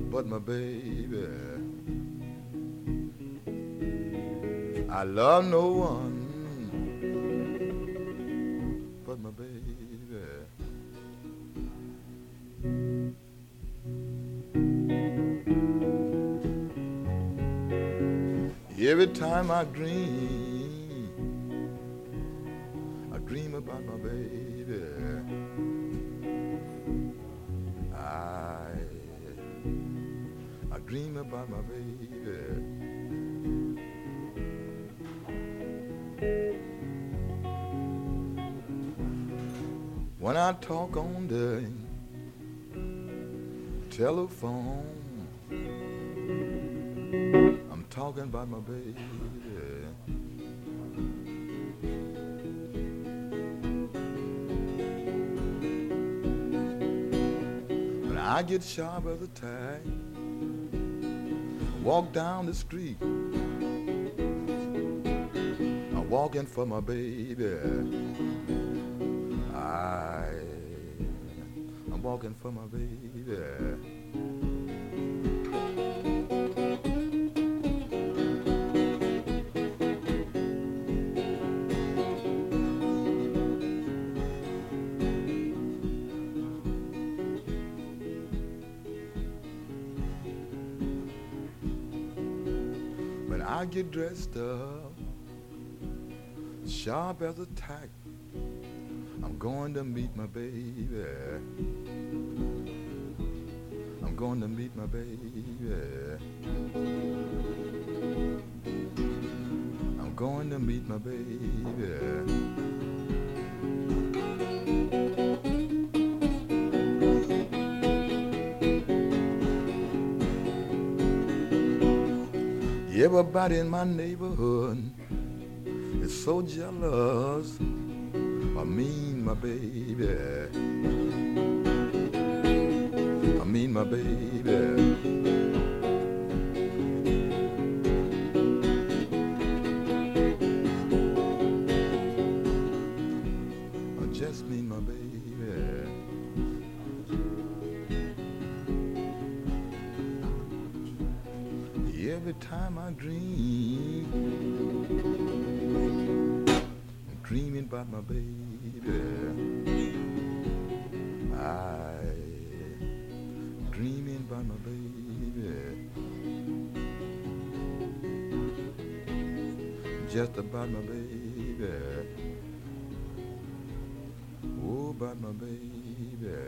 but my baby. I love no one but my baby. Every time I dream about my baby. I I dream about my baby. When I talk on the telephone, I'm talking about my baby. When I get sharp as a tack, walk down the street, I'm walking for my baby. I'm walking for my baby. When I get dressed up, sharp as a tack, I'm going to meet my baby. I'm going to meet my baby. I'm going to meet my baby. Everybody in my neighborhood is so jealous of me and my baby. I mean my baby. I just mean my baby. Every time I dream, I'm dreaming about my baby. I'm dreaming about my baby. Just about my baby. Oh, about my baby.